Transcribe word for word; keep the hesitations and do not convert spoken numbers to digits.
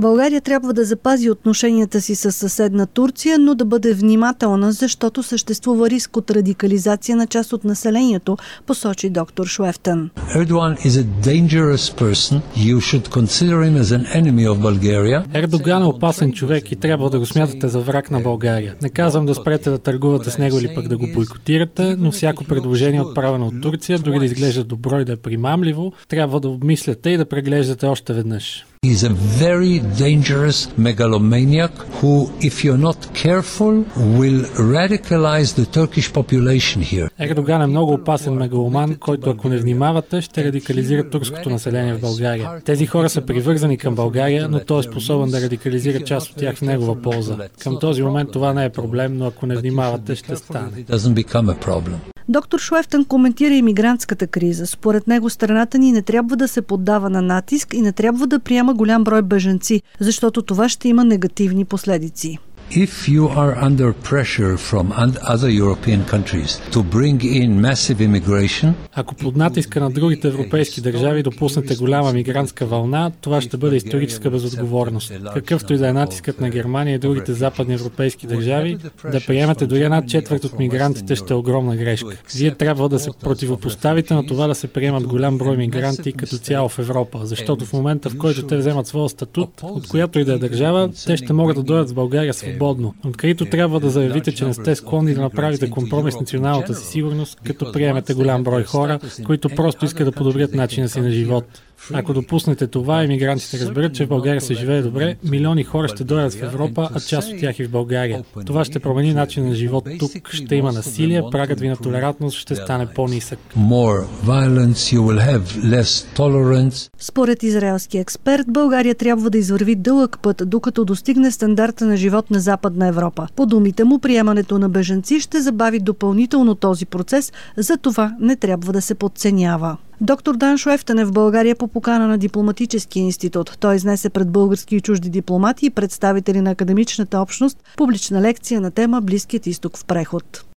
България трябва да запази отношенията си с съседна Турция, но да бъде внимателна, защото съществува риск от радикализация на част от населението, посочи доктор Шуефтън. Ердоган е опасен човек и трябва да го смятате за враг на България. Не казвам да спрете да търгувате с него или пък да го бойкотирате, но всяко предложение, отправено от Турция, дори да изглежда добро и да е примамливо, трябва да обмисляте и да преглеждате още веднъж. He's a very dangerous megalomaniac who, if you're not careful, will radicalize the Turkish population here. Ердоган е много опасен мегаломан, който ако не внимавате, ще радикализира турското население в България. Тези хора са привързани към България, но той е способен да радикализира част от тях в негова полза. Към този момент това не е проблем, но ако не внимавате, ще стане. Доктор Шуефтън коментира имигрантската криза. Според него страната ни не трябва да се поддава на натиск и не трябва да приема голям брой бежанци, защото това ще има негативни последици. If you are under pressure from other European countries to bring in massive immigration, ако под натиска на другите европейски държави допуснете голяма мигрантска вълна, това ще бъде историческа безотговорност. Какъвто и да е натискът на Германия и другите западни европейски държави, да приемате дори една четвърт от мигрантите ще е огромна грешка. Вие трябва да се противопоставите на това да се приемат голям брой мигранти като цяло в Европа, защото в момента, в който те вземат своя статут, от която и да е държава, те ще могат да дойдат в България свободно. Открито трябва да заявите, че не сте склонни да направите компромис с националната си сигурност, като приемете голям брой хора, които просто искат да подобрят начина си на живот. Ако допуснете това, имигрантите разберат, че в България се живее добре, милиони хора ще дойдат в Европа, а част от тях и в България. Това ще промени начин на живот тук, ще има насилие, прагът ви на толерантност ще стане по-нисък. Според израелски експерт, България трябва да извърви дълъг път, докато достигне стандарта на живот на Западна Европа. По думите му, приемането на бежанци ще забави допълнително този процес, за това не трябва да се подценява. Доктор Дан Шуефтън е в България по покана на Дипломатическия институт. Той изнесе пред български и чужди дипломати и представители на академичната общност публична лекция на тема Близкият изток в преход.